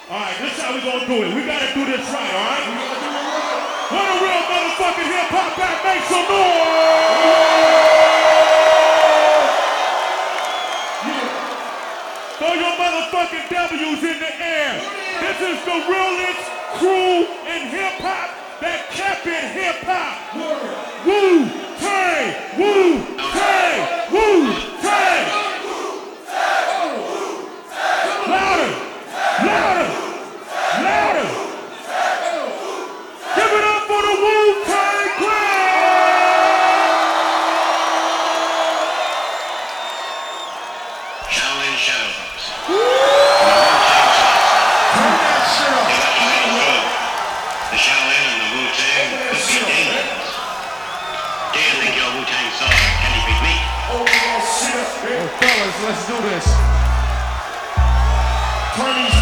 All right, this is how we gonna do it. We gotta do this right, all right? What a real motherfucking hip-hop back, make some noise! Throw your motherfucking W's in the air. This is the realest crew in hip-hop that kept it hip-hop. Wu-Tang! Wu-Tang! Wu-Tang! Louder! Louder! Louder! Give it up for the Wu-Tang Clan! Shaolin Shadowbox. The Shaolin and the Wu-Tang could be dangerous. Do you think your Wu-Tang song can defeat me? Oh, shit! Hey, fellas, let's do this. Turn these